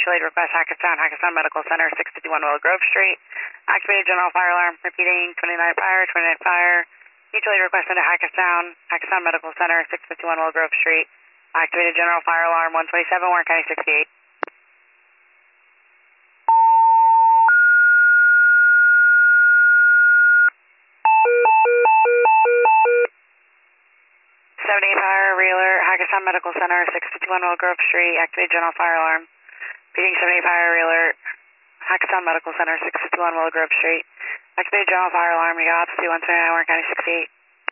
mutual aid request, Hackettstown Medical Center, 651 Willow Grove Street. Activated general fire alarm, repeating 29 fire, 29 fire. Mutual aid request into Hackettstown Medical Center, 651 Willow Grove Street. Activated general fire alarm, 127, Warren County 68. 78 fire, Reeler, Hackettstown Medical Center, 651 Willow Grove Street. Activated general fire alarm. Repeating 78 fire, Reeler, Hackettstown Medical Center, 651 Willow Grove Street. Activated general fire alarm. You got opposite 179, Warren County 68.